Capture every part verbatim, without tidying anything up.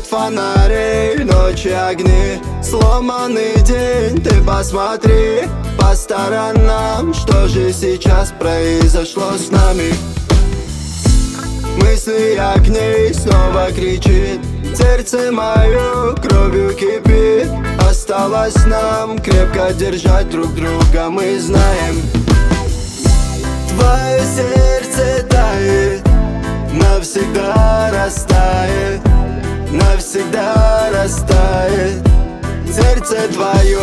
фонарей, ночи огни, сломанный день. Ты посмотри по сторонам, что же сейчас произошло с нами. Мысли о ней снова кричит, сердце мое кровью кипит. Осталось нам крепко держать друг друга, мы знаем. Твое сердце тает, навсегда растает, навсегда растает. Сердце твое,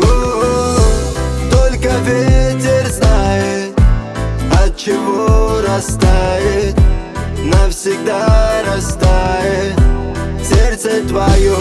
только ветер знает, от чего растает, навсегда растает. Сердце твое.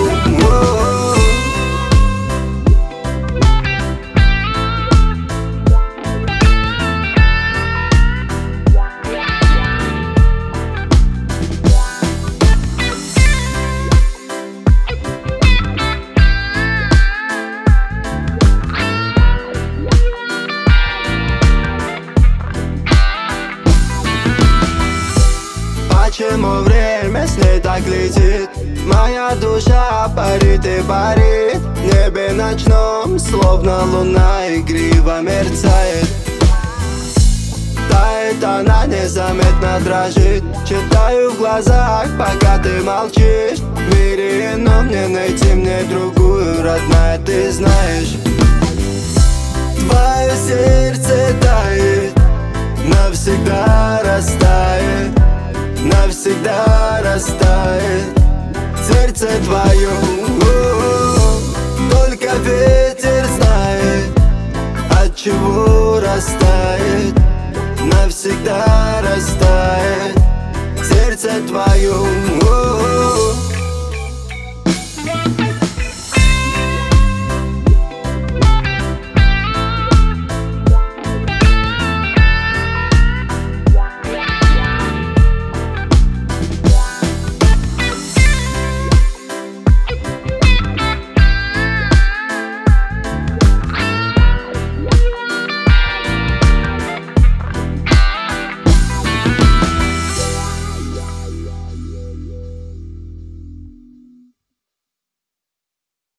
Почему время с ней так летит? Моя душа парит и парит в небе ночном, словно луна игриво мерцает. Тает она, незаметно дрожит. Читаю в глазах, пока ты молчишь. В мире ином мне найти мне другую, родная, ты знаешь. Твое сердце тает, навсегда растает, навсегда растает. Сердце твое, только ветер знает, от чего растает, навсегда растает. Сердце твое.